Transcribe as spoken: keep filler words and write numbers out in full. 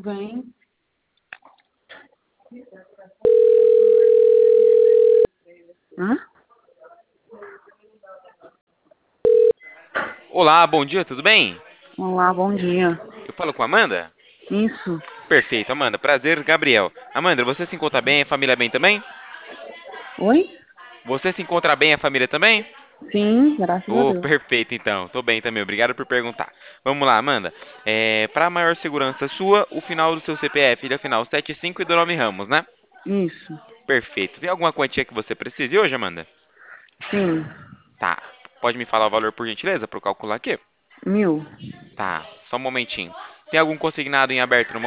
Vem. Hã? Olá, bom dia, tudo bem? Olá, bom dia. Eu falo com a Amanda? Isso. Perfeito, Amanda. Prazer, Gabriel. Amanda, você se encontra bem, a família bem também? Oi? Você se encontra bem, a família também? Sim, graças a Oh, Deus. perfeito, então. Tô bem também. Obrigado por perguntar. Vamos lá, Amanda. É, para maior segurança sua, o final do seu C P F ele é o final setenta e cinco e do nome Ramos, né? Isso. Perfeito. Tem alguma quantia que você precise hoje, Amanda? Sim. Tá. Pode me falar o valor por gentileza para eu calcular aqui? Mil. Tá. Só um momentinho. Tem algum consignado em aberto no